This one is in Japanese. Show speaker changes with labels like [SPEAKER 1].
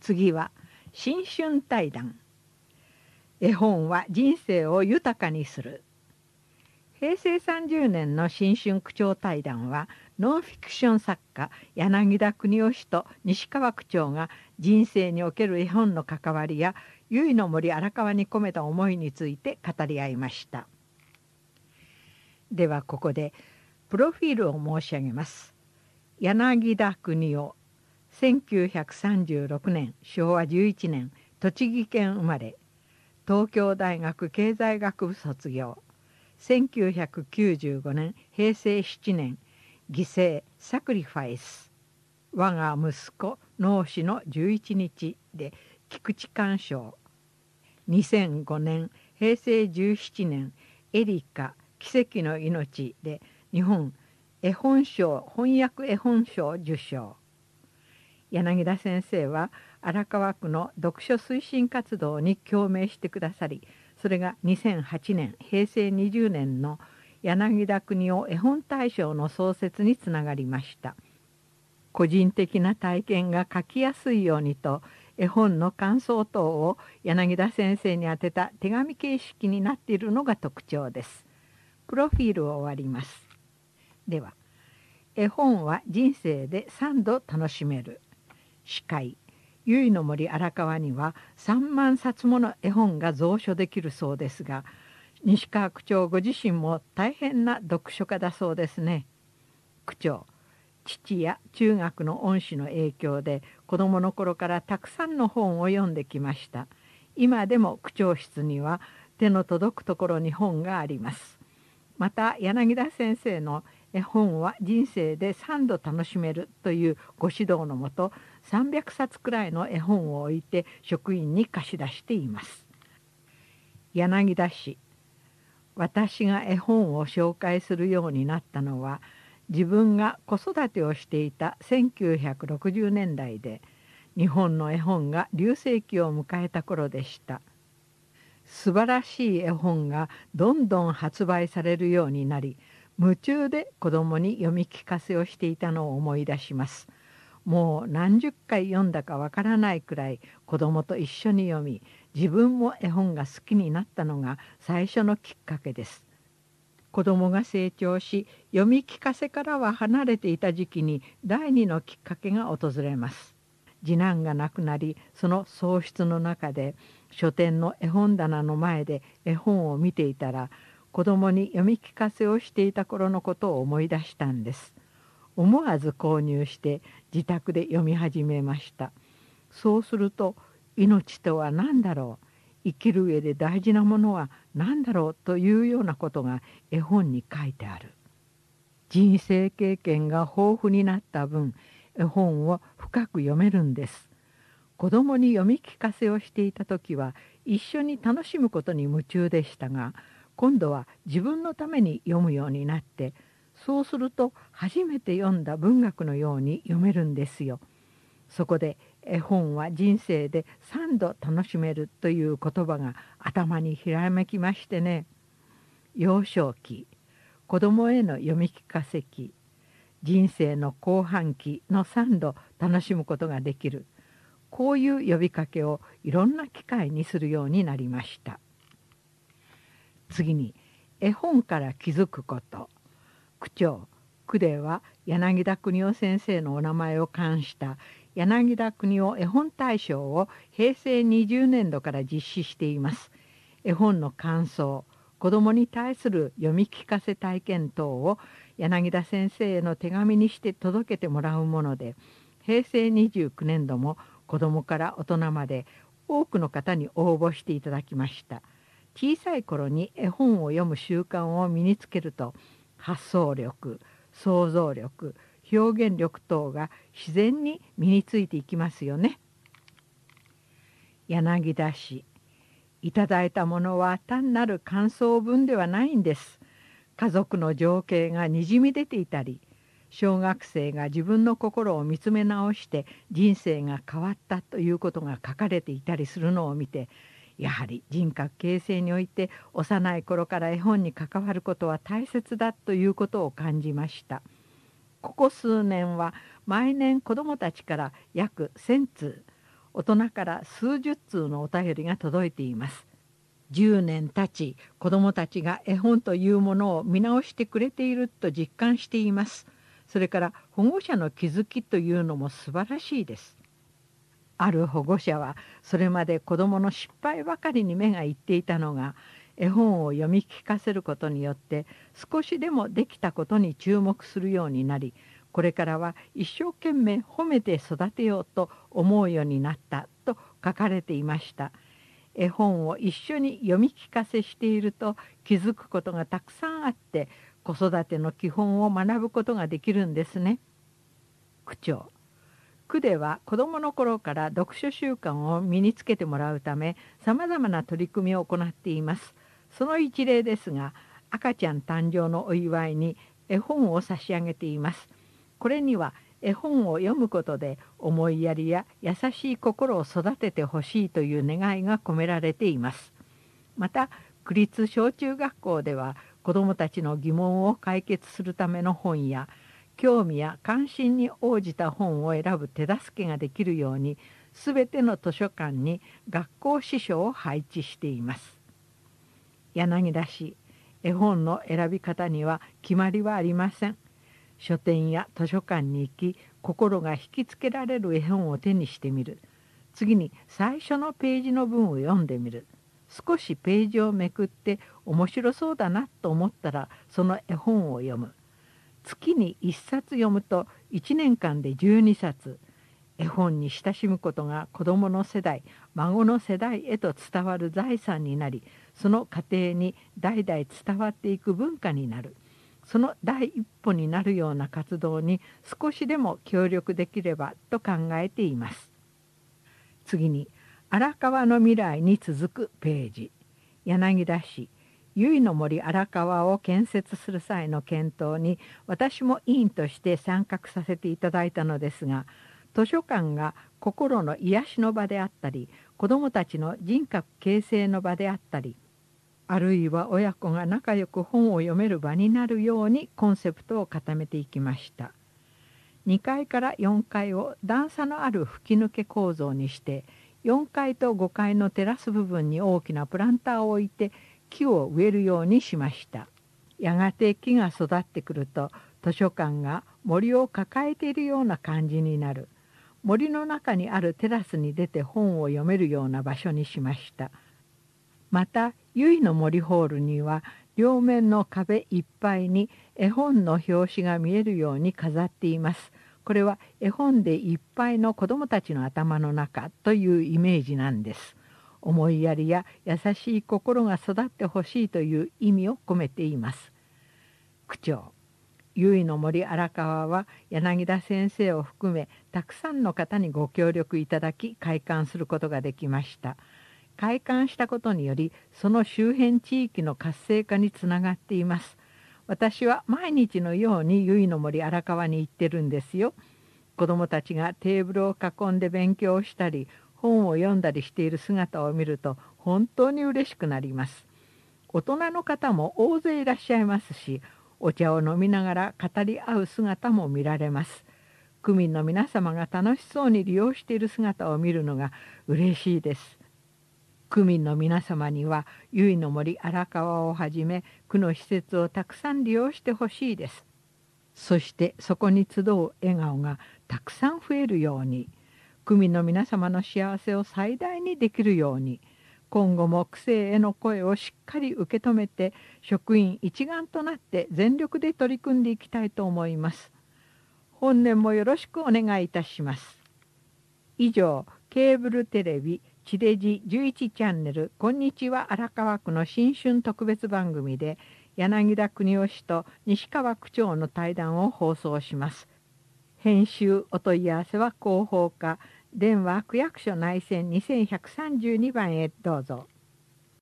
[SPEAKER 1] 次は新春対談。絵本は人生を豊かにする。平成30年の新春区長対談は、ノンフィクション作家柳田邦男氏と西川区長が人生における絵本の関わりや由比の森荒川に込めた思いについて語り合いました。ではここでプロフィールを申し上げます。柳田邦男、1936年昭和11年栃木県生まれ、東京大学経済学部卒業、1995年平成7年犠牲サクリファイス、我が息子脳死の11日で菊池寛賞、2005年平成17年エリカ奇跡の命で日本絵本賞翻訳絵本賞受賞。柳田先生は荒川区の読書推進活動に共鳴してくださり、それが2008年平成20年の柳田邦男絵本大賞の創設につながりました。個人的な体験が書きやすいようにと、絵本の感想等を柳田先生に宛てた手紙形式になっているのが特徴です。プロフィールを終わります。では、絵本は人生で3度楽しめる。司会、由比の森荒川には3万冊もの絵本が蔵書できるそうですが、西川区長ご自身も大変な読書家だそうですね。区長、父や中学の恩師の影響で子どもの頃からたくさんの本を読んできました。今でも区長室には手の届くところに本があります。また柳田先生の絵本は人生で3度楽しめるというご指導のもと、300冊くらいの絵本を置いて職員に貸し出しています。柳田氏、私が絵本を紹介するようになったのは、自分が子育てをしていた1960年代で、日本の絵本が隆盛期を迎えた頃でした。素晴らしい絵本がどんどん発売されるようになり、夢中で子供に読み聞かせをしていたのを思い出します。もう何十回読んだかわからないくらい子供と一緒に読み、自分も絵本が好きになったのが最初のきっかけです。子供が成長し、読み聞かせからは離れていた時期に第二のきっかけが訪れます。次男が亡くなり、その喪失の中で書店の絵本棚の前で絵本を見ていたら、子供に読み聞かせをしていた頃のことを思い出したんです。思わず購入して自宅で読み始めました。そうすると、命とは何だろう、生きる上で大事なものは何だろうというようなことが絵本に書いてある。人生経験が豊富になった分、絵本を深く読めるんです。子供に読み聞かせをしていた時は一緒に楽しむことに夢中でしたが、今度は自分のために読むようになって、そうすると初めて読んだ文学のように読めるんですよ。そこで絵本は人生で3度楽しめるという言葉が頭にひらめきましてね。幼少期、子供への読み聞かせ期、人生の後半期の3度楽しむことができる。こういう呼びかけをいろんな機会にするようになりました。次に、絵本から気づくこと。区長、区では柳田邦男先生のお名前を冠した柳田邦男絵本大賞を平成20年度から実施しています。絵本の感想、子どもに対する読み聞かせ体験等を柳田先生への手紙にして届けてもらうもので、平成29年度も子どもから大人まで多くの方に応募していただきました。小さい頃に絵本を読む習慣を身につけると、発想力、想像力、表現力等が自然に身についていきますよね。柳田氏、いただいたものは単なる感想文ではないんです。家族の情景がにじみ出ていたり、小学生が自分の心を見つめ直して人生が変わったということが書かれていたりするのを見て、やはり人格形成において幼い頃から絵本に関わることは大切だということを感じました。ここ数年は毎年子どもたちから約1000通、 大人から数十通のお便りが届いています。10年経ち、子どもたちが絵本というものを見直してくれていると実感しています。それから保護者の気づきというのも素晴らしいです。ある保護者はそれまで子どもの失敗ばかりに目がいっていたのが、絵本を読み聞かせることによって少しでもできたことに注目するようになり、これからは一生懸命褒めて育てようと思うようになったと書かれていました。絵本を一緒に読み聞かせしていると気づくことがたくさんあって、子育ての基本を学ぶことができるんですね。区長。区では子どもの頃から読書習慣を身につけてもらうため、さまざまな取り組みを行っています。その一例ですが、赤ちゃん誕生のお祝いに絵本を差し上げています。これには絵本を読むことで思いやりや優しい心を育ててほしいという願いが込められています。また、区立小中学校では子どもたちの疑問を解決するための本や、興味や関心に応じた本を選ぶ手助けができるように、すべての図書館に学校司書を配置しています。柳田市、絵本の選び方には決まりはありません。書店や図書館に行き、心が引きつけられる絵本を手にしてみる。次に最初のページの文を読んでみる。少しページをめくって面白そうだなと思ったらその絵本を読む。月に1冊読むと1年間で12冊。絵本に親しむことが子どもの世代、孫の世代へと伝わる財産になり、その過程に代々伝わっていく文化になる。その第一歩になるような活動に少しでも協力できればと考えています。次に、荒川の未来に続くページ。柳田市、由比の森荒川を建設する際の検討に私も委員として参画させていただいたのですが、図書館が心の癒しの場であったり、子どもたちの人格形成の場であったり、あるいは親子が仲良く本を読める場になるようにコンセプトを固めていきました。2階から4階を段差のある吹き抜け構造にして、4階と5階のテラス部分に大きなプランターを置いて木を植えるようにしました。やがて木が育ってくると、図書館が森を抱えているような感じになる。森の中にあるテラスに出て本を読めるような場所にしました。また、由比の森ホールには両面の壁いっぱいに絵本の表紙が見えるように飾っています。これは絵本でいっぱいの子どもたちの頭の中というイメージなんです。思いやりや優しい心が育ってほしいという意味を込めています。区長。由比の森荒川は柳田先生を含めたくさんの方にご協力いただき開館することができました。開館したことによりその周辺地域の活性化につながっています。私は毎日のように由比の森荒川に行ってるんですよ。子どもたちがテーブルを囲んで勉強したり本を読んだりしている姿を見ると本当に嬉しくなります。大人の方も大勢いらっしゃいますし、お茶を飲みながら語り合う姿も見られます。区民の皆様が楽しそうに利用している姿を見るのが嬉しいです。区民の皆様には由比の森荒川をはじめ区の施設をたくさん利用してほしいです。そしてそこに集う笑顔がたくさん増えるように、区民の皆様の幸せを最大にできるように、今後も区政への声をしっかり受け止めて職員一丸となって全力で取り組んでいきたいと思います。本年もよろしくお願いいたします。以上、ケーブルテレビ地デジ11チャンネルこんにちは荒川区の新春特別番組で柳田国男氏と西川区長の対談を放送します。編集お問い合わせは広報課電話区役所内線2132番へどうぞ。